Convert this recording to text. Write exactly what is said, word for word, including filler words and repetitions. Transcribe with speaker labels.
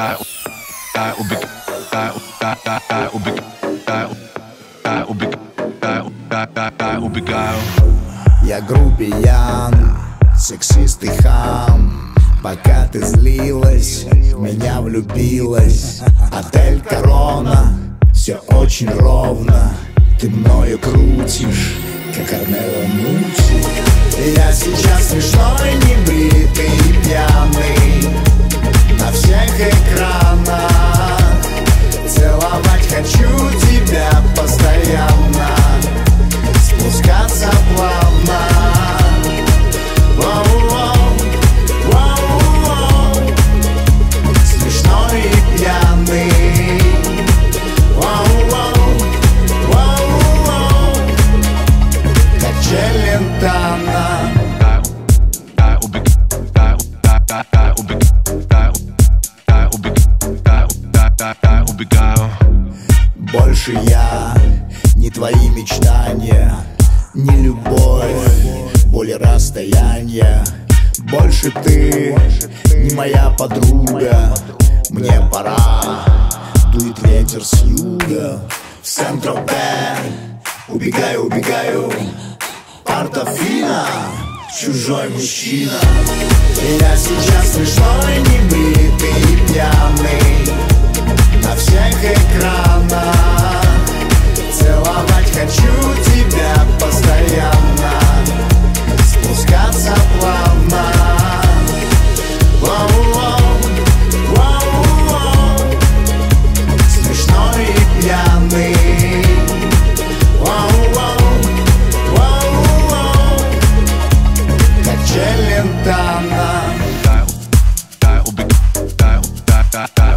Speaker 1: Я грубиян, сексист и хам. Пока ты злилась, в меня влюбилась. Отель Корона, все очень ровно. Ты мною крутишь, как Арнелла Мучи. Я сейчас смешной, небритый и пьяный на всех экранах. Целовать хочу тебя постоянно, спускаться плавно. Воу-воу, воу-воу. Смешной и пьяный. Воу-воу, воу-воу. Как Челентано. Больше я не твои мечтания, не любовь, боль и расстояние. Больше ты не моя подруга. Мне пора, дует ветер с юга. В Сен-Тропе убегаю, убегаю. Портофино, чужой мужчина. Я сейчас смешной, небритый и пьяный на всех экранах. Целовать хочу тебя постоянно, спускаться плавно. Воу-воу, воу-воу. Смешной и пьяный. Воу-воу, воу-воу. Как Челентано.